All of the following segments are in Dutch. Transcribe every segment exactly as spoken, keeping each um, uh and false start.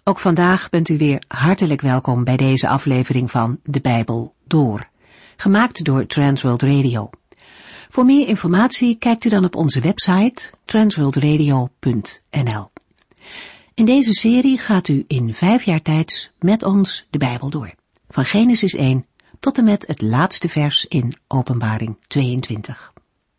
Ook vandaag bent u weer hartelijk welkom bij deze aflevering van De Bijbel Door, gemaakt door Transworld Radio. Voor meer informatie kijkt u dan op onze website transworld radio punt n l. In deze serie gaat u in vijf jaar tijd met ons de Bijbel door, van Genesis één tot en met het laatste vers in Openbaring tweeëntwintig.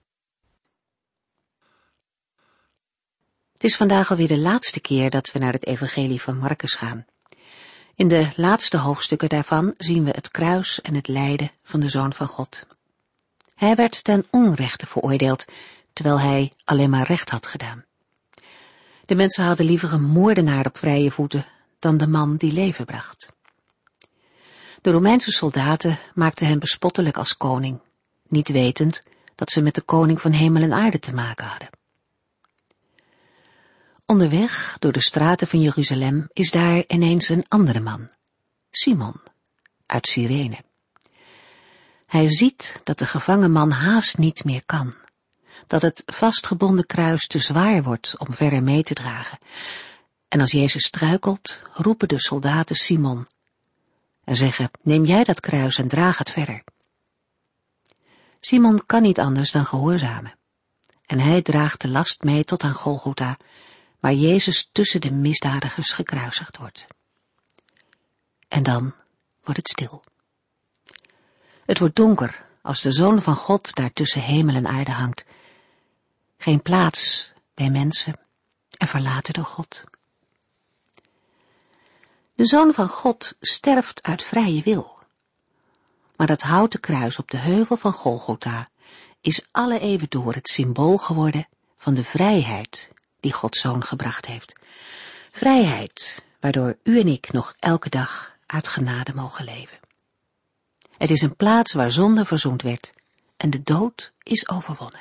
Het is vandaag alweer de laatste keer dat we naar het evangelie van Marcus gaan. In de laatste hoofdstukken daarvan zien we het kruis en het lijden van de Zoon van God. Hij werd ten onrechte veroordeeld, terwijl hij alleen maar recht had gedaan. De mensen hadden liever een moordenaar op vrije voeten dan de man die leven bracht. De Romeinse soldaten maakten hem bespottelijk als koning, niet wetend dat ze met de koning van hemel en aarde te maken hadden. Onderweg door de straten van Jeruzalem is daar ineens een andere man, Simon, uit Cyrene. Hij ziet dat de gevangen man haast niet meer kan, dat het vastgebonden kruis te zwaar wordt om verder mee te dragen. En als Jezus struikelt, roepen de soldaten Simon en zeggen, neem jij dat kruis en draag het verder. Simon kan niet anders dan gehoorzamen. En hij draagt de last mee tot aan Golgotha, waar Jezus tussen de misdadigers gekruisigd wordt. En dan wordt het stil. Het wordt donker als de Zoon van God daar tussen hemel en aarde hangt. Geen plaats bij mensen en verlaten door God. De Zoon van God sterft uit vrije wil. Maar dat houten kruis op de heuvel van Golgotha is alle eeuwen door het symbool geworden van de vrijheid die Gods Zoon gebracht heeft. Vrijheid, waardoor u en ik nog elke dag uit genade mogen leven. Het is een plaats waar zonde verzoend werd en de dood is overwonnen.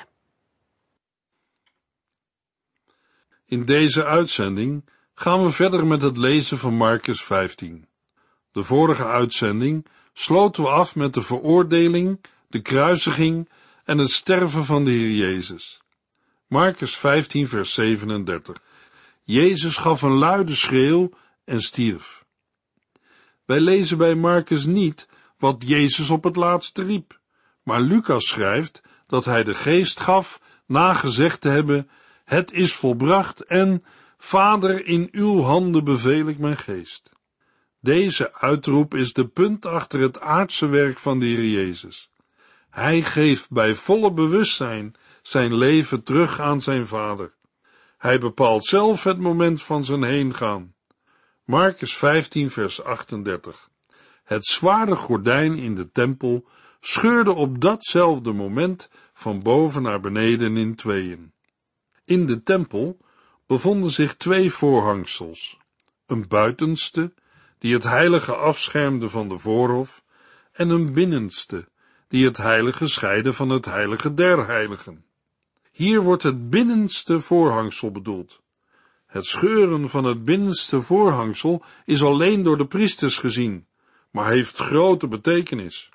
In deze uitzending gaan we verder met het lezen van Marcus vijftien. De vorige uitzending sloten we af met de veroordeling, de kruisiging en het sterven van de Heer Jezus. Marcus vijftien vers zevenendertig. Jezus gaf een luide schreeuw en stierf. Wij lezen bij Marcus niet wat Jezus op het laatst riep, maar Lucas schrijft dat hij de geest gaf na gezegd te hebben, het is volbracht en, Vader, in uw handen beveel ik mijn geest. Deze uitroep is de punt achter het aardse werk van de Heer Jezus. Hij geeft bij volle bewustzijn zijn leven terug aan zijn Vader. Hij bepaalt zelf het moment van zijn heengaan. Marcus vijftien vers achtendertig. Het zware gordijn in de tempel scheurde op datzelfde moment van boven naar beneden in tweeën. In de tempel bevonden zich twee voorhangsels, een buitenste, die het heilige afschermde van de voorhof, en een binnenste, die het heilige scheidde van het heilige der heiligen. Hier wordt het binnenste voorhangsel bedoeld. Het scheuren van het binnenste voorhangsel is alleen door de priesters gezien, maar heeft grote betekenis.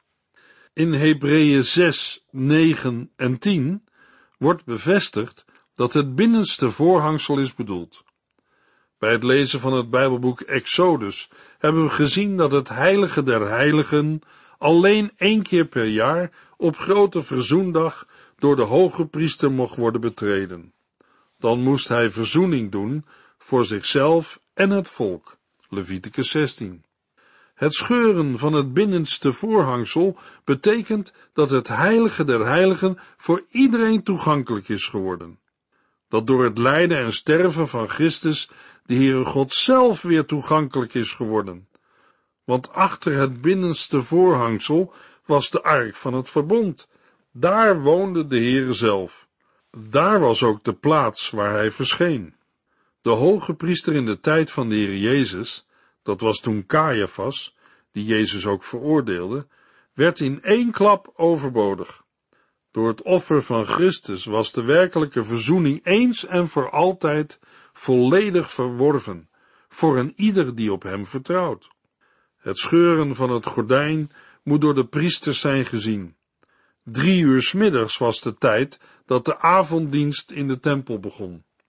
In Hebreeën zes, negen en tien wordt bevestigd dat het binnenste voorhangsel is bedoeld. Bij het lezen van het Bijbelboek Exodus hebben we gezien dat het heilige der heiligen alleen één keer per jaar op grote verzoendag door de hoge priester mocht worden betreden. Dan moest hij verzoening doen voor zichzelf en het volk. Leviticus zestien. Het scheuren van het binnenste voorhangsel betekent dat het heilige der heiligen voor iedereen toegankelijk is geworden. Dat door het lijden en sterven van Christus de Heere God zelf weer toegankelijk is geworden. Want achter het binnenste voorhangsel was de ark van het verbond. Daar woonde de Heere zelf. Daar was ook de plaats waar hij verscheen. De hoge priester in de tijd van de Heer Jezus, dat was toen Caiaphas, die Jezus ook veroordeelde, werd in één klap overbodig. Door het offer van Christus was de werkelijke verzoening eens en voor altijd volledig verworven, voor een ieder die op hem vertrouwt. Het scheuren van het gordijn moet door de priesters zijn gezien. Drie uur 's middags was de tijd dat de avonddienst in de tempel begon.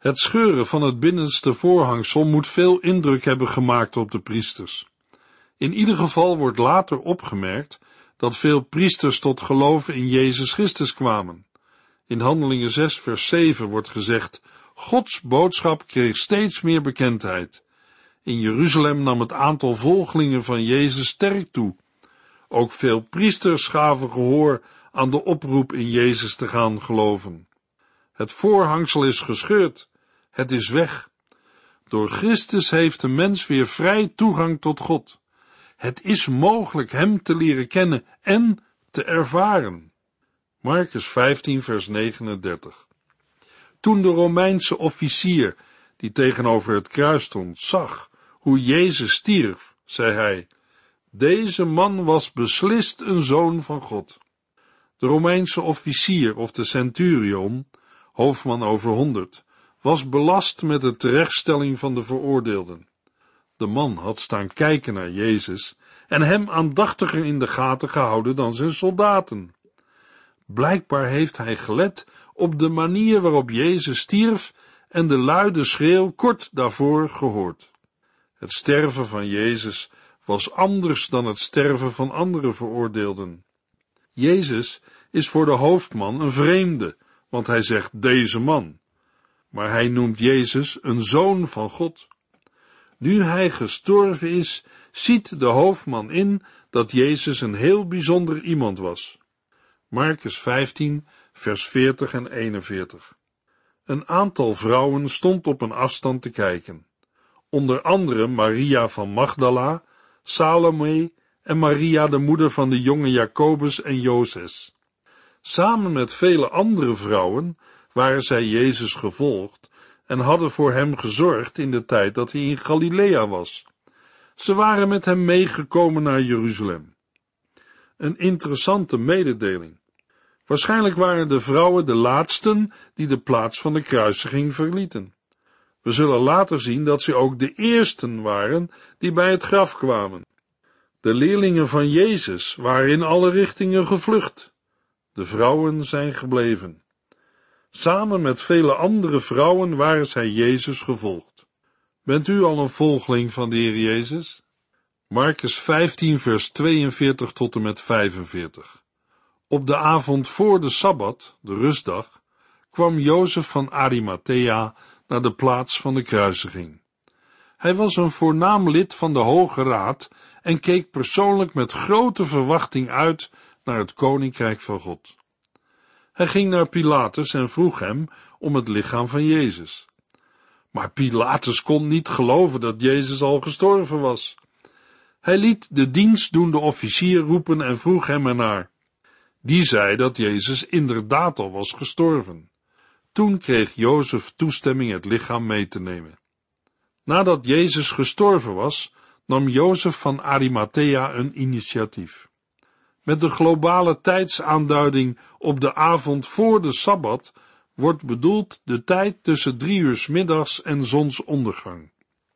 Het scheuren van het binnenste voorhangsel moet veel indruk hebben gemaakt op de priesters. In ieder geval wordt later opgemerkt dat veel priesters tot geloven in Jezus Christus kwamen. In Handelingen zes vers zeven wordt gezegd: Gods boodschap kreeg steeds meer bekendheid. In Jeruzalem nam het aantal volgelingen van Jezus sterk toe. Ook veel priesters gaven gehoor aan de oproep in Jezus te gaan geloven. Het voorhangsel is gescheurd, het is weg. Door Christus heeft de mens weer vrij toegang tot God. Het is mogelijk hem te leren kennen en te ervaren. Markus vijftien vers negenendertig. Toen de Romeinse officier, die tegenover het kruis stond, zag hoe Jezus stierf, zei hij: Deze man was beslist een zoon van God. De Romeinse officier of de centurion, hoofdman over honderd, was belast met de terechtstelling van de veroordeelden. De man had staan kijken naar Jezus en hem aandachtiger in de gaten gehouden dan zijn soldaten. Blijkbaar heeft hij gelet op de manier waarop Jezus stierf en de luide schreeuw kort daarvoor gehoord. Het sterven van Jezus was anders dan het sterven van andere veroordeelden. Jezus is voor de hoofdman een vreemde, want hij zegt deze man. Maar hij noemt Jezus een zoon van God. Nu hij gestorven is, ziet de hoofdman in dat Jezus een heel bijzonder iemand was. Markus vijftien, vers veertig en eenenveertig. Een aantal vrouwen stond op een afstand te kijken. Onder andere Maria van Magdala, Salome en Maria de moeder van de jonge Jacobus en Joses. Samen met vele andere vrouwen waren zij Jezus gevolgd en hadden voor hem gezorgd in de tijd dat hij in Galilea was. Ze waren met hem meegekomen naar Jeruzalem. Een interessante mededeling. Waarschijnlijk waren de vrouwen de laatsten die de plaats van de kruisiging verlieten. We zullen later zien dat ze ook de eersten waren die bij het graf kwamen. De leerlingen van Jezus waren in alle richtingen gevlucht. De vrouwen zijn gebleven. Samen met vele andere vrouwen waren zij Jezus gevolgd. Bent u al een volgeling van de Heer Jezus? Markus vijftien vers tweeënveertig tot en met vijfenveertig. Op de avond voor de Sabbat, de rustdag, kwam Jozef van Arimathea naar de plaats van de kruisiging. Hij was een voornaam lid van de Hoge Raad en keek persoonlijk met grote verwachting uit naar het Koninkrijk van God. Hij ging naar Pilatus en vroeg hem om het lichaam van Jezus. Maar Pilatus kon niet geloven dat Jezus al gestorven was. Hij liet de dienstdoende officier roepen en vroeg hem ernaar. Die zei dat Jezus inderdaad al was gestorven. Toen kreeg Jozef toestemming het lichaam mee te nemen. Nadat Jezus gestorven was, nam Jozef van Arimathea een initiatief. Met de globale tijdsaanduiding op de avond voor de Sabbat wordt bedoeld de tijd tussen drie uur 's middags en zonsondergang.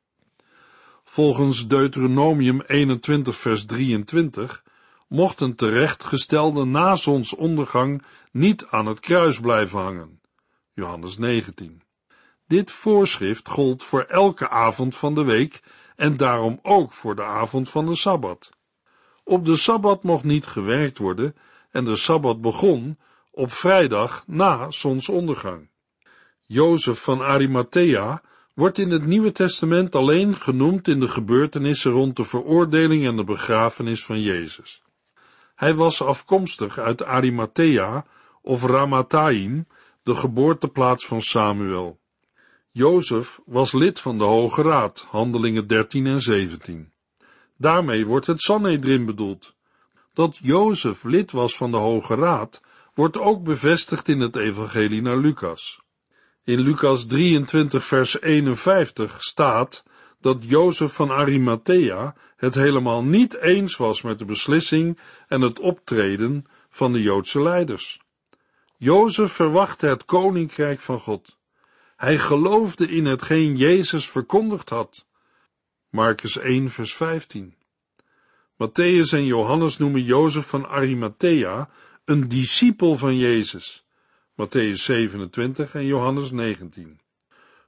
Volgens Deuteronomium eenentwintig vers drieëntwintig mochten terechtgestelden na zonsondergang niet aan het kruis blijven hangen. Johannes negentien. Dit voorschrift gold voor elke avond van de week en daarom ook voor de avond van de Sabbat. Op de Sabbat mocht niet gewerkt worden en de Sabbat begon op vrijdag na zonsondergang. Jozef van Arimathea wordt in het Nieuwe Testament alleen genoemd in de gebeurtenissen rond de veroordeling en de begrafenis van Jezus. Hij was afkomstig uit Arimathea of Ramathaim, de geboorteplaats van Samuel. Jozef was lid van de Hoge Raad, Handelingen dertien en zeventien. Daarmee wordt het Sanhedrin bedoeld. Dat Jozef lid was van de Hoge Raad, wordt ook bevestigd in het evangelie naar Lucas. In Lucas drieëntwintig vers eenenvijftig staat dat Jozef van Arimathea het helemaal niet eens was met de beslissing en het optreden van de Joodse leiders. Jozef verwachtte het koninkrijk van God. Hij geloofde in hetgeen Jezus verkondigd had. Markus één vers vijftien. Mattheüs en Johannes noemen Jozef van Arimathea een discipel van Jezus. Mattheüs zevenentwintig en Johannes negentien.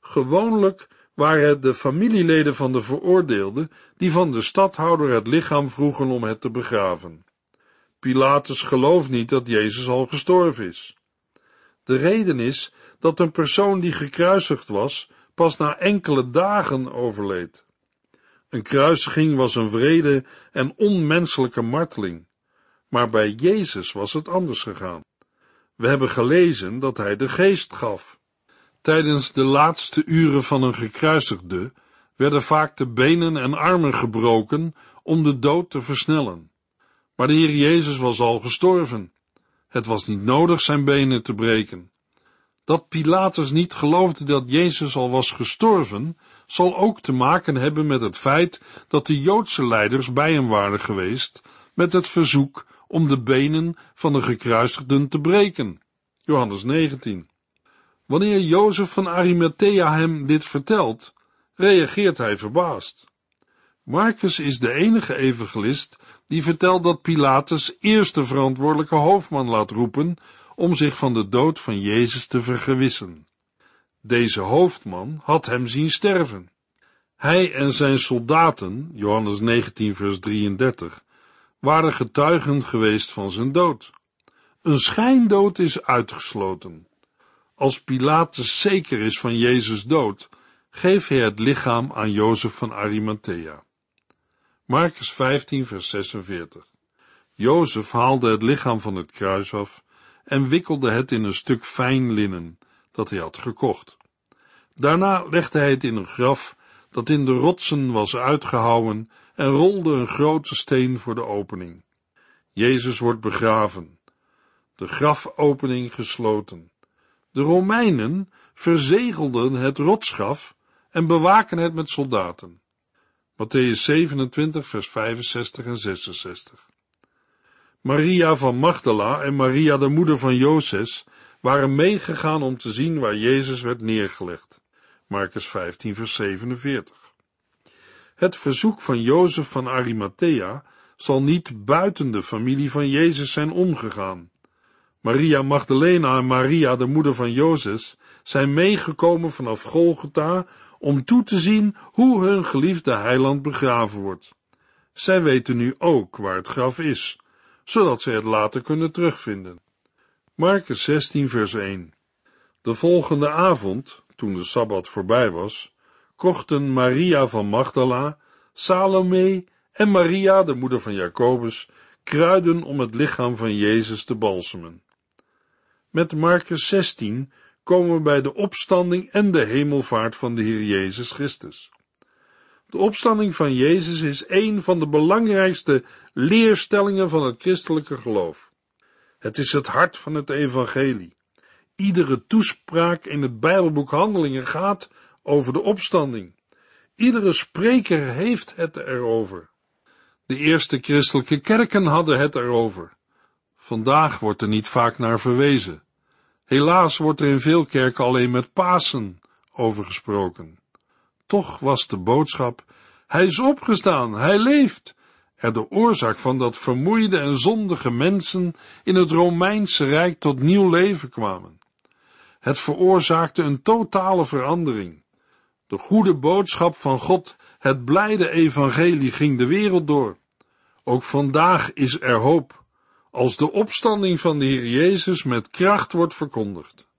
Gewoonlijk waren het de familieleden van de veroordeelde die van de stadhouder het lichaam vroegen om het te begraven. Pilatus gelooft niet dat Jezus al gestorven is. De reden is dat een persoon die gekruisigd was, pas na enkele dagen overleed. Een kruisiging was een wrede en onmenselijke marteling, maar bij Jezus was het anders gegaan. We hebben gelezen dat hij de geest gaf. Tijdens de laatste uren van een gekruisigde werden vaak de benen en armen gebroken om de dood te versnellen. Maar de Heer Jezus was al gestorven. Het was niet nodig zijn benen te breken. Dat Pilatus niet geloofde dat Jezus al was gestorven, zal ook te maken hebben met het feit dat de Joodse leiders bij hem waren geweest met het verzoek om de benen van de gekruisigden te breken. Johannes negentien. Wanneer Jozef van Arimathea hem dit vertelt, reageert hij verbaasd. Marcus is de enige evangelist die vertelt dat Pilatus eerst de verantwoordelijke hoofdman laat roepen om zich van de dood van Jezus te vergewissen. Deze hoofdman had hem zien sterven. Hij en zijn soldaten, Johannes negentien vers drieëndertig, waren getuigen geweest van zijn dood. Een schijndood is uitgesloten. Als Pilatus zeker is van Jezus' dood, geeft hij het lichaam aan Jozef van Arimathea. Marcus vijftien vers zesenveertig. Jozef haalde het lichaam van het kruis af en wikkelde het in een stuk fijn linnen dat hij had gekocht. Daarna legde hij het in een graf dat in de rotsen was uitgehouwen en rolde een grote steen voor de opening. Jezus wordt begraven. De grafopening gesloten. De Romeinen verzegelden het rotsgraf en bewaken het met soldaten. Mattheüs zevenentwintig vers vijfenzestig en zesenzestig. Maria van Magdala en Maria de moeder van Joses waren meegegaan om te zien waar Jezus werd neergelegd. Marcus vijftien vers zevenenveertig. Het verzoek van Jozef van Arimathea zal niet buiten de familie van Jezus zijn omgegaan. Maria Magdalena en Maria de moeder van Joses zijn meegekomen vanaf Golgotha om toe te zien hoe hun geliefde heiland begraven wordt. Zij weten nu ook waar het graf is, zodat zij het later kunnen terugvinden. Marcus zestien vers één. De volgende avond, toen de Sabbat voorbij was, kochten Maria van Magdala, Salome en Maria, de moeder van Jacobus, kruiden om het lichaam van Jezus te balsemen. Met Marcus zestien komen we bij de opstanding en de hemelvaart van de Heer Jezus Christus. De opstanding van Jezus is een van de belangrijkste leerstellingen van het christelijke geloof. Het is het hart van het evangelie. Iedere toespraak in het Bijbelboek Handelingen gaat over de opstanding. Iedere spreker heeft het erover. De eerste christelijke kerken hadden het erover. Vandaag wordt er niet vaak naar verwezen. Helaas wordt er in veel kerken alleen met Pasen over gesproken. Toch was de boodschap: hij is opgestaan, hij leeft, er de oorzaak van dat vermoeide en zondige mensen in het Romeinse Rijk tot nieuw leven kwamen. Het veroorzaakte een totale verandering. De goede boodschap van God, het blijde evangelie, ging de wereld door. Ook vandaag is er hoop, als de opstanding van de Heer Jezus met kracht wordt verkondigd.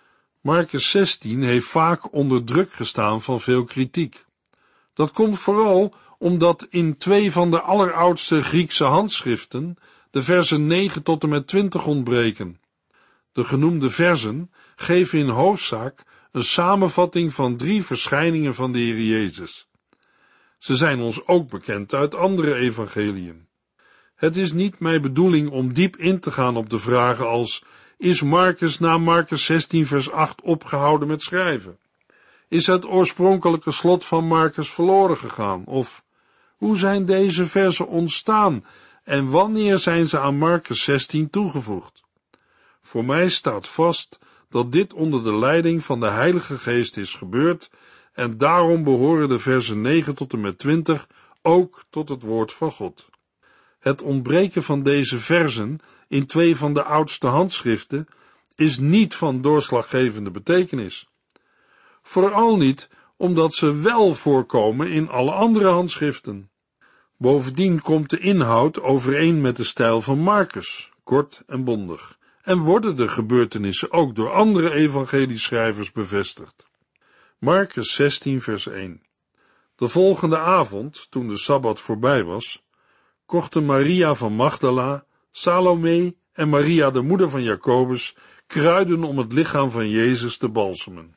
Marcus zestien heeft vaak onder druk gestaan van veel kritiek. Dat komt vooral omdat in twee van de alleroudste Griekse handschriften de versen negen tot en met twintig ontbreken. De genoemde versen geven in hoofdzaak een samenvatting van drie verschijningen van de Heer Jezus. Ze zijn ons ook bekend uit andere evangeliën. Het is niet mijn bedoeling om diep in te gaan op de vragen als: is Marcus na Marcus zestien vers acht opgehouden met schrijven? Is het oorspronkelijke slot van Marcus verloren gegaan? Of hoe zijn deze versen ontstaan en wanneer zijn ze aan Marcus zestien toegevoegd? Voor mij staat vast dat dit onder de leiding van de Heilige Geest is gebeurd en daarom behoren de versen negen tot en met twintig ook tot het woord van God. Het ontbreken van deze versen in twee van de oudste handschriften is niet van doorslaggevende betekenis. vooral niet omdat ze wel voorkomen in alle andere handschriften. Bovendien komt de inhoud overeen met de stijl van Marcus, kort en bondig, en worden de gebeurtenissen ook door andere evangelieschrijvers bevestigd. Marcus zestien vers één. De volgende avond, toen de Sabbat voorbij was, kochten Maria van Magdala, Salome en Maria de moeder van Jacobus kruiden om het lichaam van Jezus te balsemen.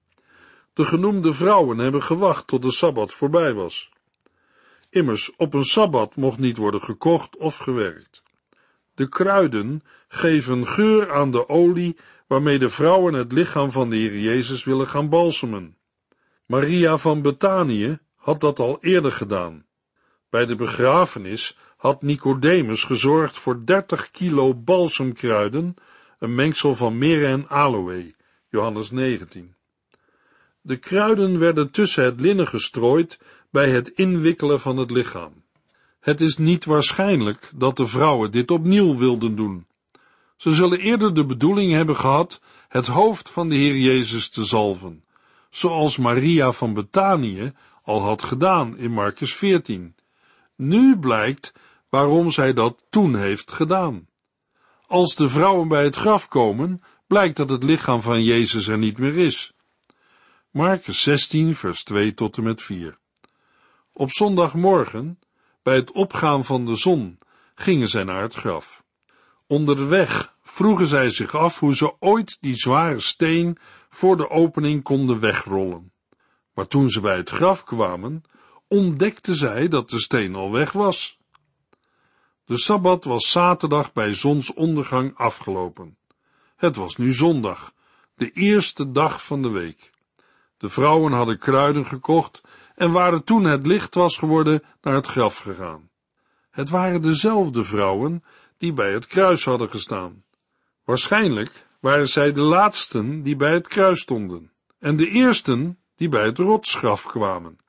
De genoemde vrouwen hebben gewacht tot de Sabbat voorbij was. Immers, op een Sabbat mocht niet worden gekocht of gewerkt. De kruiden geven geur aan de olie waarmee de vrouwen het lichaam van de Heer Jezus willen gaan balsemen. Maria van Betanië had dat al eerder gedaan. Bij de begrafenis had Nicodemus gezorgd voor dertig kilo balsemkruiden, een mengsel van mirre en aloë, Johannes negentien. De kruiden werden tussen het linnen gestrooid bij het inwikkelen van het lichaam. Het is niet waarschijnlijk dat de vrouwen dit opnieuw wilden doen. Ze zullen eerder de bedoeling hebben gehad het hoofd van de Heer Jezus te zalven, zoals Maria van Betanië al had gedaan in Marcus veertien. Nu blijkt waarom zij dat toen heeft gedaan. Als de vrouwen bij het graf komen, blijkt dat het lichaam van Jezus er niet meer is. Marcus zestien vers twee tot en met vier. Op zondagmorgen, bij het opgaan van de zon, gingen zij naar het graf. Onderweg vroegen zij zich af hoe ze ooit die zware steen voor de opening konden wegrollen. Maar toen ze bij het graf kwamen, ontdekten zij dat de steen al weg was. De Sabbat was zaterdag bij zonsondergang afgelopen. Het was nu zondag, de eerste dag van de week. De vrouwen hadden kruiden gekocht en waren toen het licht was geworden naar het graf gegaan. Het waren dezelfde vrouwen die bij het kruis hadden gestaan. Waarschijnlijk waren zij de laatsten die bij het kruis stonden en de eersten die bij het rotsgraf kwamen.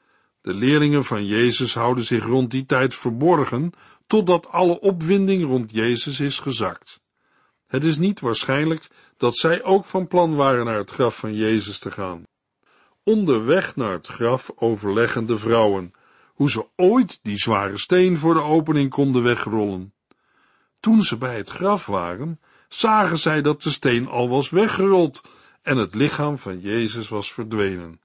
De leerlingen van Jezus houden zich rond die tijd verborgen, totdat alle opwinding rond Jezus is gezakt. Het is niet waarschijnlijk dat zij ook van plan waren naar het graf van Jezus te gaan. Onderweg naar het graf overleggen de vrouwen hoe ze ooit die zware steen voor de opening konden wegrollen. Toen ze bij het graf waren, zagen zij dat de steen al was weggerold en het lichaam van Jezus was verdwenen.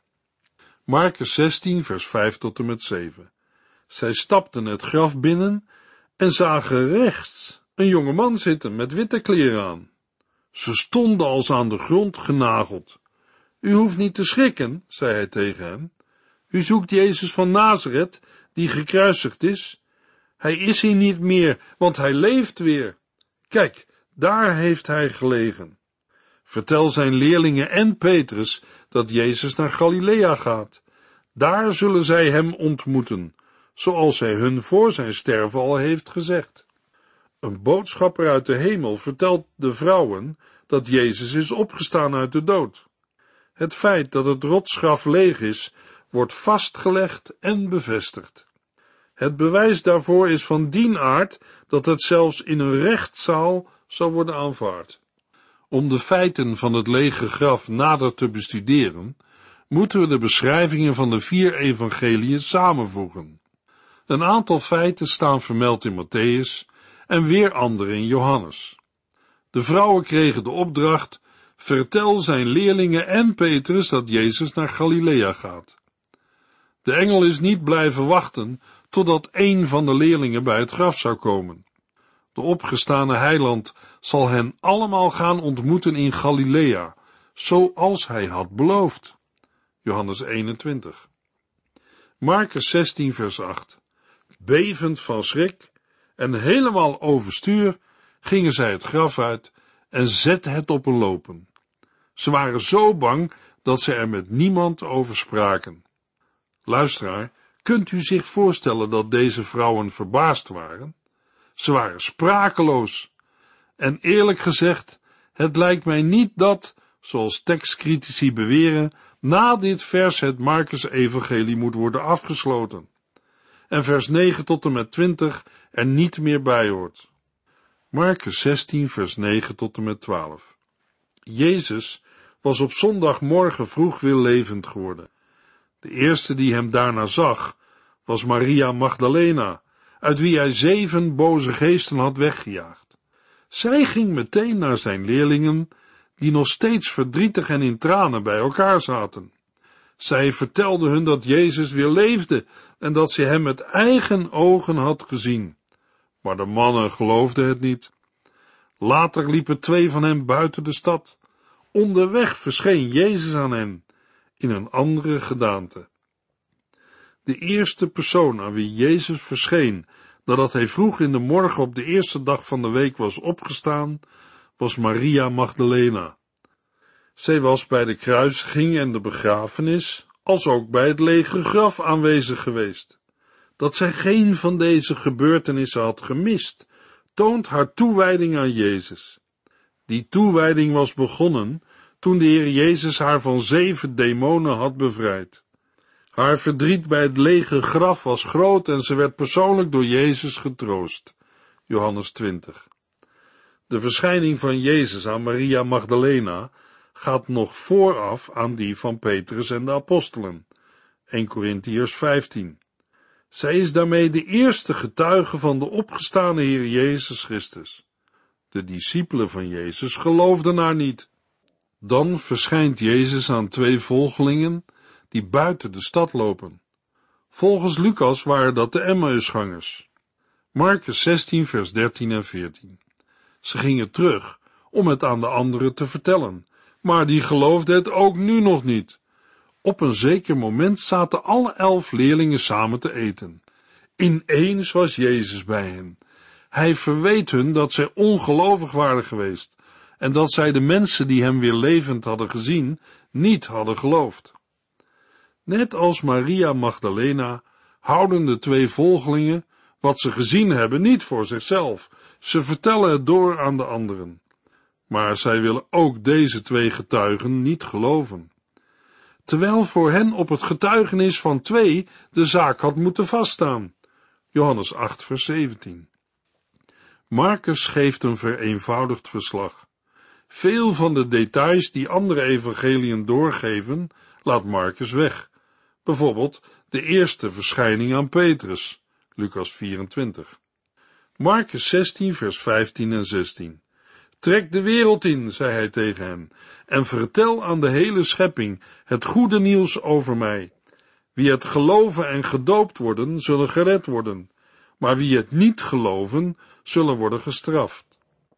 Marcus zestien vers vijf tot en met zeven. Zij stapten het graf binnen en zagen rechts een jonge man zitten met witte kleren aan. Ze stonden als aan de grond genageld. U hoeft niet te schrikken, zei hij tegen hen. U zoekt Jezus van Nazareth, die gekruisigd is. Hij is hier niet meer, want hij leeft weer. Kijk, daar heeft hij gelegen. Vertel zijn leerlingen en Petrus dat Jezus naar Galilea gaat. Daar zullen zij hem ontmoeten, zoals hij hun voor zijn sterven al heeft gezegd. Een boodschapper uit de hemel vertelt de vrouwen dat Jezus is opgestaan uit de dood. Het feit dat het rotsgraf leeg is, wordt vastgelegd en bevestigd. Het bewijs daarvoor is van dien aard dat het zelfs in een rechtszaal zal worden aanvaard. Om de feiten van het lege graf nader te bestuderen, moeten we de beschrijvingen van de vier evangeliën samenvoegen. Een aantal feiten staan vermeld in Mattheüs en weer andere in Johannes. De vrouwen kregen de opdracht: vertel zijn leerlingen en Petrus dat Jezus naar Galilea gaat. De engel is niet blijven wachten totdat een van de leerlingen bij het graf zou komen. De opgestane heiland zal hen allemaal gaan ontmoeten in Galilea, zoals hij had beloofd. Johannes eenentwintig. Marcus zestien vers acht. Bevend van schrik en helemaal overstuur gingen zij het graf uit en zetten het op een lopen. Ze waren zo bang dat ze er met niemand over spraken. Luisteraar, kunt u zich voorstellen dat deze vrouwen verbaasd waren? Ze waren sprakeloos. En eerlijk gezegd, het lijkt mij niet dat, zoals tekstcritici beweren, na dit vers het Marcus-evangelie moet worden afgesloten. En vers negen tot en met twintig er niet meer bij hoort. Marcus zestien vers negen tot en met twaalf. Jezus was op zondagmorgen vroeg weer levend geworden. De eerste die hem daarna zag, was Maria Magdalena, uit wie hij zeven boze geesten had weggejaagd. Zij ging meteen naar zijn leerlingen, die nog steeds verdrietig en in tranen bij elkaar zaten. Zij vertelde hun dat Jezus weer leefde en dat ze hem met eigen ogen had gezien. Maar de mannen geloofden het niet. Later liepen twee van hen buiten de stad. Onderweg verscheen Jezus aan hen, in een andere gedaante. De eerste persoon aan wie Jezus verscheen, nadat hij vroeg in de morgen op de eerste dag van de week was opgestaan, was Maria Magdalena. Zij was bij de kruisiging en de begrafenis, als ook bij het lege graf aanwezig geweest. Dat zij geen van deze gebeurtenissen had gemist, toont haar toewijding aan Jezus. Die toewijding was begonnen toen de Heer Jezus haar van zeven demonen had bevrijd. Haar verdriet bij het lege graf was groot en ze werd persoonlijk door Jezus getroost. Johannes twintig. De verschijning van Jezus aan Maria Magdalena gaat nog vooraf aan die van Petrus en de apostelen. Eerste Korintiërs vijftien. Zij is daarmee de eerste getuige van de opgestane Heer Jezus Christus. De discipelen van Jezus geloofden haar niet. Dan verschijnt Jezus aan twee volgelingen die buiten de stad lopen. Volgens Lucas waren dat de Emmausgangers. Markus zestien vers dertien en veertien. Ze gingen terug om het aan de anderen te vertellen, maar die geloofden het ook nu nog niet. Op een zeker moment zaten alle elf leerlingen samen te eten. Ineens was Jezus bij hen. Hij verweet hun dat zij ongelovig waren geweest en dat zij de mensen die hem weer levend hadden gezien, niet hadden geloofd. Net als Maria Magdalena houden de twee volgelingen wat ze gezien hebben niet voor zichzelf. Ze vertellen het door aan de anderen. Maar zij willen ook deze twee getuigen niet geloven. Terwijl voor hen op het getuigenis van twee de zaak had moeten vaststaan. Johannes acht vers zeventien. Markus geeft een vereenvoudigd verslag. Veel van de details die andere evangeliën doorgeven, laat Markus weg. Bijvoorbeeld de eerste verschijning aan Petrus, Lucas vierentwintig. Markus zestien vers vijftien en zestien. Trek de wereld in, zei hij tegen hen, en vertel aan de hele schepping het goede nieuws over mij. Wie het geloven en gedoopt worden, zullen gered worden, maar wie het niet geloven, zullen worden gestraft.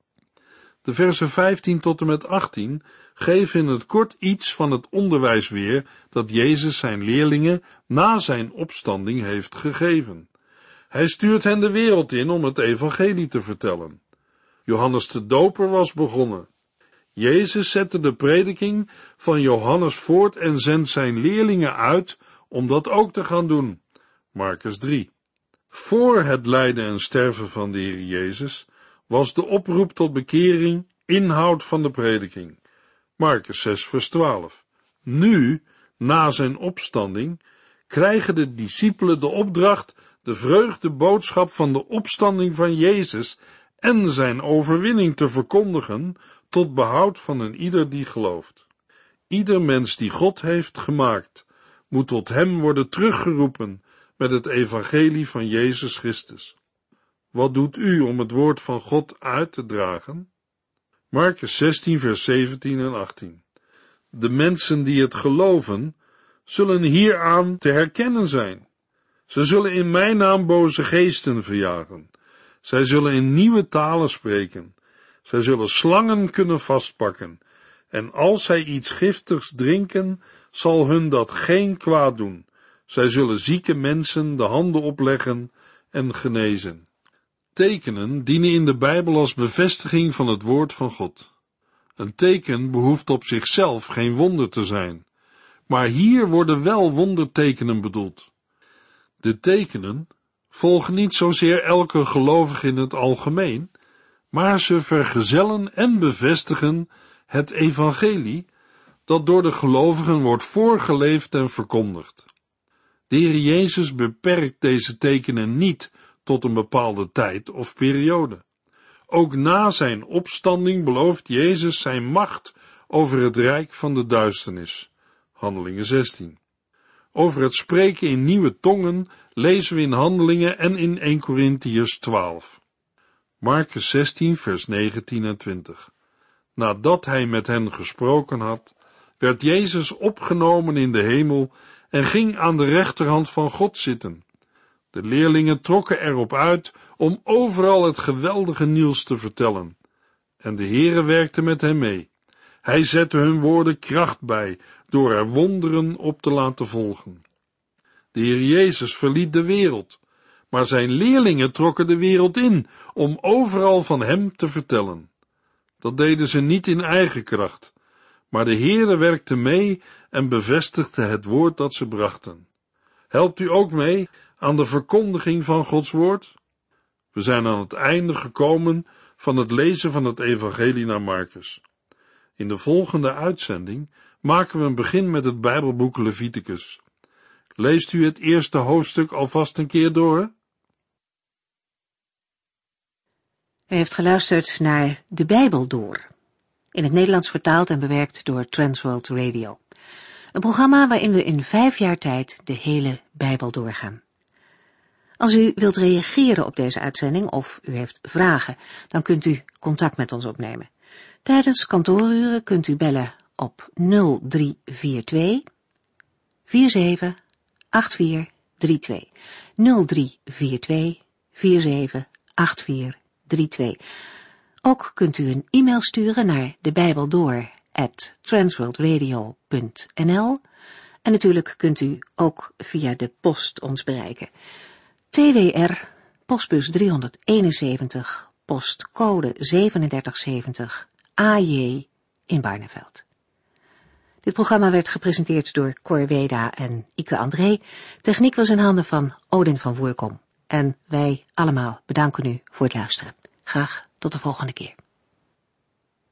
De versen vijftien tot en met achttien geven in het kort iets van het onderwijs weer dat Jezus zijn leerlingen na zijn opstanding heeft gegeven. Hij stuurt hen de wereld in om het evangelie te vertellen. Johannes de Doper was begonnen. Jezus zette de prediking van Johannes voort en zendt zijn leerlingen uit om dat ook te gaan doen. Markus drie. Voor het lijden en sterven van de Heer Jezus was de oproep tot bekering inhoud van de prediking. Markus zes vers twaalf. Nu, na zijn opstanding, krijgen de discipelen de opdracht de vreugdeboodschap van de opstanding van Jezus en zijn overwinning te verkondigen tot behoud van een ieder die gelooft. Ieder mens die God heeft gemaakt, moet tot hem worden teruggeroepen met het evangelie van Jezus Christus. Wat doet u om het woord van God uit te dragen? Markus zestien vers zeventien en achttien. De mensen die het geloven, zullen hieraan te herkennen zijn. Ze zullen in mijn naam boze geesten verjagen. Zij zullen in nieuwe talen spreken. Zij zullen slangen kunnen vastpakken. En als zij iets giftigs drinken, zal hun dat geen kwaad doen. Zij zullen zieke mensen de handen opleggen en genezen. Tekenen dienen in de Bijbel als bevestiging van het woord van God. Een teken behoeft op zichzelf geen wonder te zijn, maar hier worden wel wondertekenen bedoeld. De tekenen volgen niet zozeer elke gelovige in het algemeen, maar ze vergezellen en bevestigen het evangelie dat door de gelovigen wordt voorgeleefd en verkondigd. De Heer Jezus beperkt deze tekenen niet tot een bepaalde tijd of periode. Ook na zijn opstanding belooft Jezus zijn macht over het rijk van de duisternis. Handelingen zestien. Over het spreken in nieuwe tongen lezen we in Handelingen en in eerste Korintiërs twaalf. Markus zestien, vers negentien en twintig. Nadat hij met hen gesproken had, werd Jezus opgenomen in de hemel en ging aan de rechterhand van God zitten. De leerlingen trokken erop uit om overal het geweldige nieuws te vertellen. En de Heere werkte met hen mee. Hij zette hun woorden kracht bij, door er wonderen op te laten volgen. De Heer Jezus verliet de wereld, maar zijn leerlingen trokken de wereld in, om overal van hem te vertellen. Dat deden ze niet in eigen kracht, maar de Heere werkte mee en bevestigde het woord dat ze brachten. Helpt u ook mee aan de verkondiging van Gods woord? We zijn aan het einde gekomen van het lezen van het evangelie naar Markus. In de volgende uitzending maken we een begin met het Bijbelboek Leviticus. Leest u het eerste hoofdstuk alvast een keer door? U heeft geluisterd naar De Bijbel Door, in het Nederlands vertaald en bewerkt door Transworld Radio. Een programma waarin we in vijf jaar tijd de hele Bijbel doorgaan. Als u wilt reageren op deze uitzending of u heeft vragen, dan kunt u contact met ons opnemen. Tijdens kantooruren kunt u bellen op nul drie vier twee, vier zeven acht vier drie twee. nul drie vier twee, vier zeven acht vier drie twee. Ook kunt u een e-mail sturen naar debijbeldoor at transworldradio punt n l en natuurlijk kunt u ook via de post ons bereiken. T W R, postbus driehonderdeenenzeventig, postcode drieënzeventig zeventig, A J in Barneveld. Dit programma werd gepresenteerd door Cor Weda en Ike André. Techniek was in handen van Odin van Voerkom. En wij allemaal bedanken u voor het luisteren. Graag tot de volgende keer.